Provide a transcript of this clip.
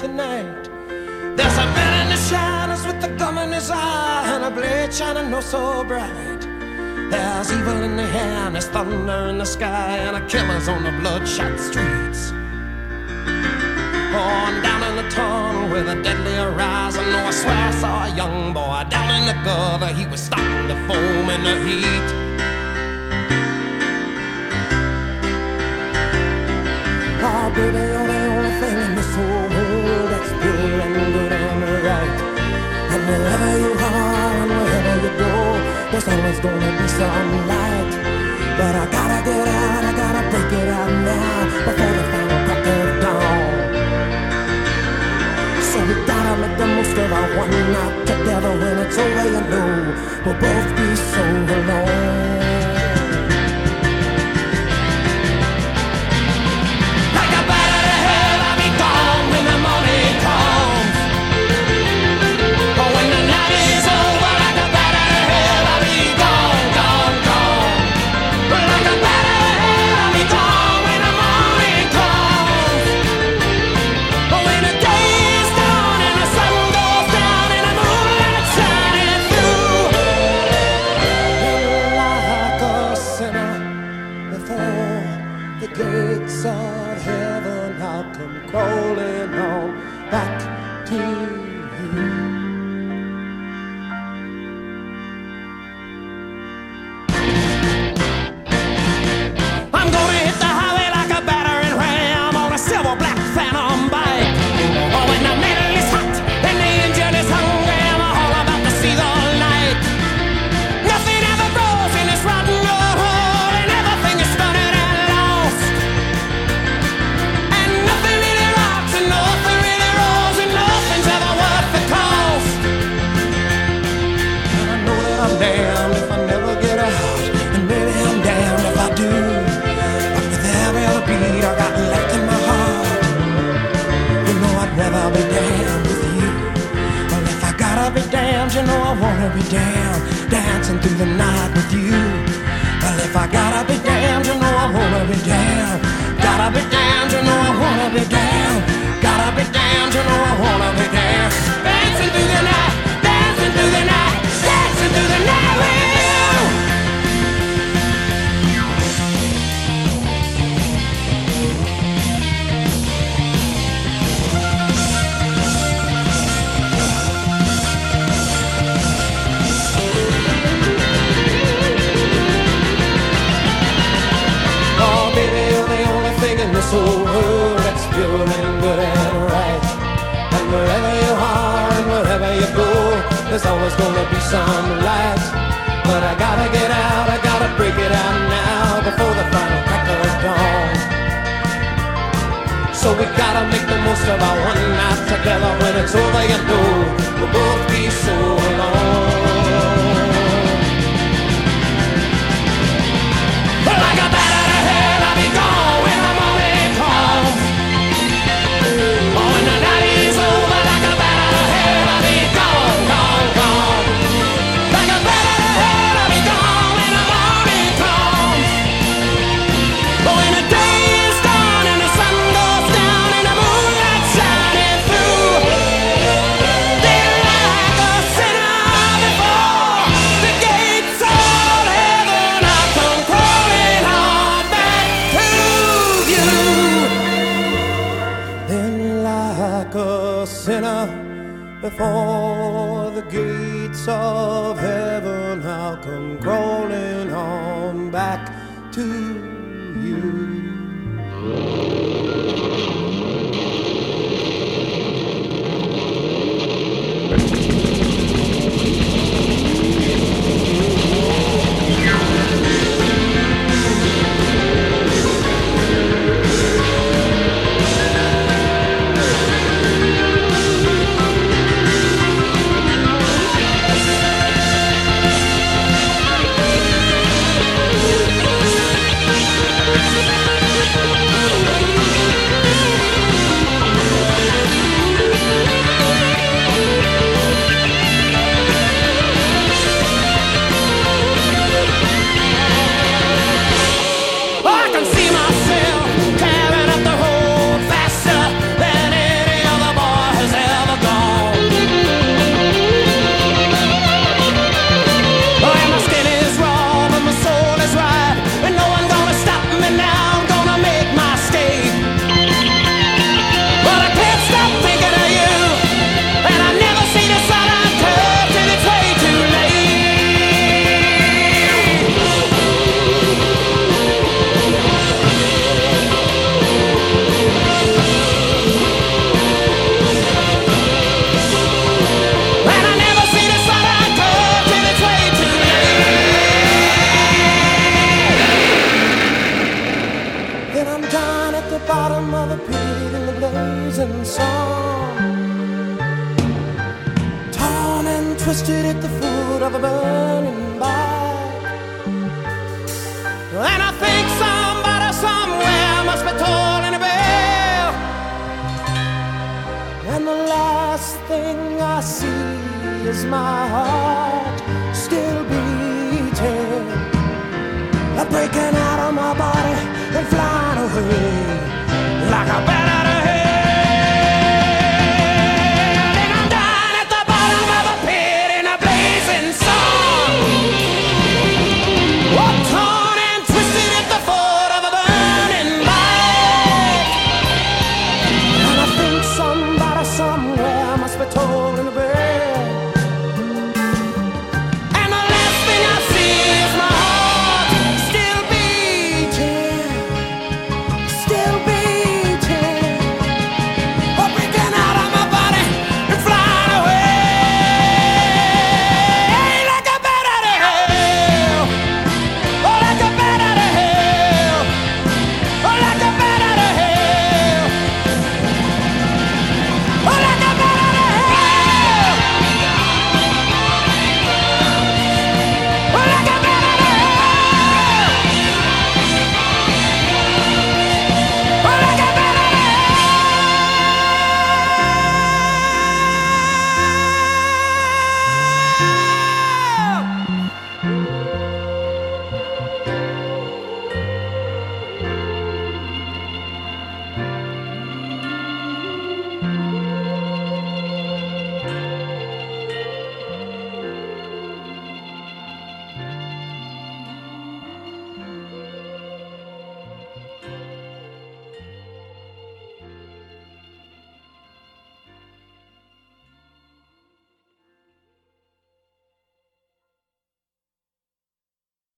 tonight. There's a man in the shadows with the gum in his eye and a blade shining oh so bright. There's evil in the air and there's thunder in the sky and a killer's on the bloodshot streets. On down in the tunnel with a deadly horizon. Oh, I swear I saw a young boy down in the gutter. He was starting to foam in the heat. Oh, baby, you're the only thing in this whole world that's pure and good and right. And wherever you are and wherever you go, there's always gonna be some light. But I gotta get out, I gotta break it out now before the final crack of dawn. So we gotta make the most of our one night together. When it's over, you know we'll both be so alone. Like a bat out of hell, I'll be gone when the morning comes. Oh, when the night is over, like a bat out of hell, I'll be gone, gone, gone. Like a bat out of hell, I'll be gone when the morning comes. Oh, when the day is done and the sun goes down and the moonlight shining through. Like a sinner before the gates of heaven, I'll come crawling on back to you. I'm gonna hit the highway like a battering ram on a silver black phantom bike. Oh, when the metal is hot and the engine is hungry, I'm all about to see the light. Nothing ever grows in this rotten old hole, and everything is stunted and lost. And nothing really rocks and nothing really rolls, and nothing's ever worth the cost. And I know that I'm damned if I never get out, and maybe I'm damned if I do. But with every other beat I got left in my heart, you know I'd rather be damned with you. Well, if I gotta be damned, you know I wanna be damned, dancing through the night with you. Well, if I gotta be damned, you know I wanna be damned. Gotta be damned, you know I wanna be damned. Gotta be damned, you know I wanna be damned. Dancing through the night, dancing through the night, dancing through the night with you. Oh, baby, you're the only thing in this whole world that's pure and good and right. And wherever you are and wherever you go, there's always gonna be some light. But I gotta get out, I gotta break it out now before the final crack of dawn. So we gotta make the most of our one night together. When it's over, you know we'll both be so alone. Like a bat out of hell, I'll be gone when the morning comes. Oh, when the night is over, like a bat out of hell, I'll be gone, gone, gone. Like a bat out of hell, I'll be gone when the morning comes. Oh, when the day is done and the sun goes down and the moonlight shining through. Then like a sinner before the gates of heaven, I'll come crawling on back to you. Then like a sinner before the gates of heaven, I'll come crawling on back to you. twisted at the foot of a burning bark. And I think somebody somewhere must be tolling a bell. And the last thing I see is my heart still beating, breaking out of my body.